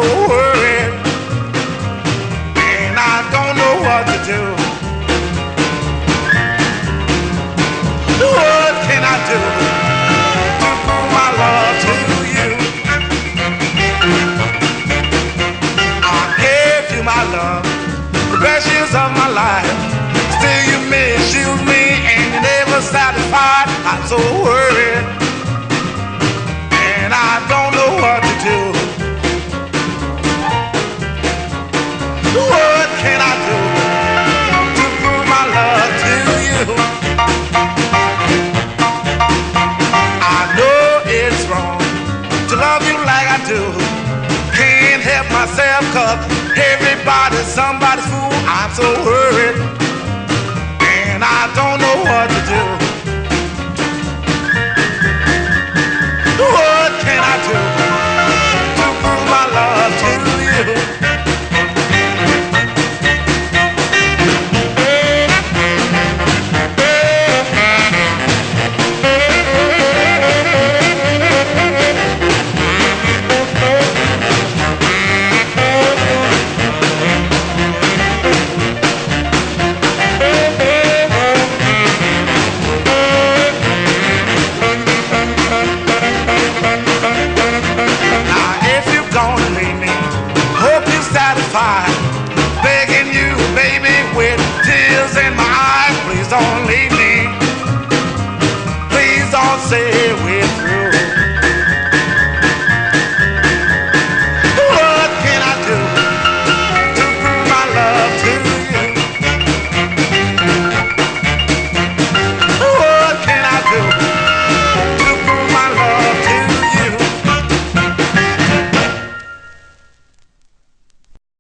so worried, and I don't know what to do. What can I do to prove my love to you? I gave you my love, the best years of my life. Still you misuse me and you never satisfied. I'm so worried, and I don't know what to do. What can I do to prove my love to you? I know it's wrong to love you like I do. Can't help myself 'cause everybody's somebody's fool. I'm so worried.